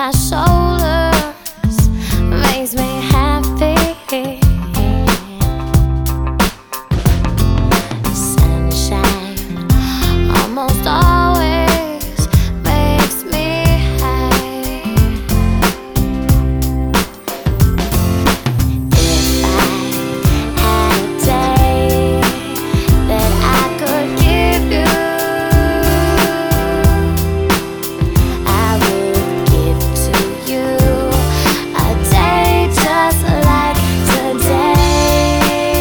my shoulders makes me happy. Sunshine almost always makes me high. If I had a day that I could give you, I would give to you a day just like today.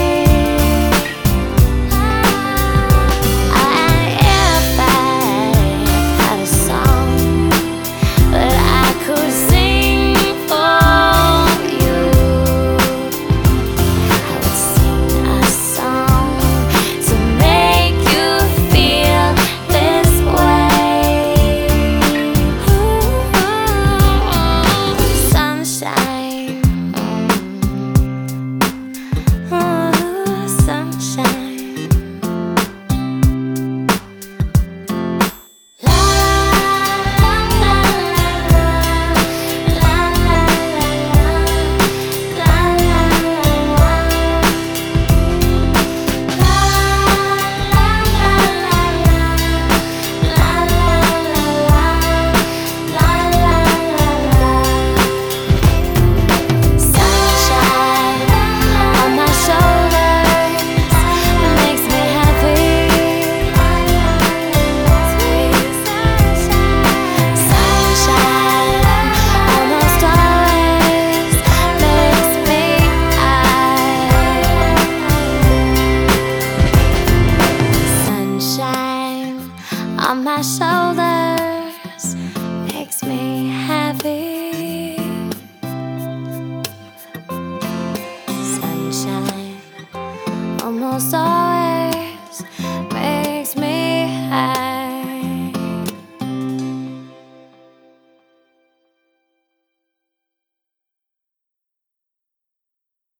And if I had a song that I could sing for you, I would sing a song to make you feel this way. Sunshine, sunshine. La la la la la la la Sunshine on my shoulders makes me happy. Sunshine almost always makes me high. Sunshine on my shoulders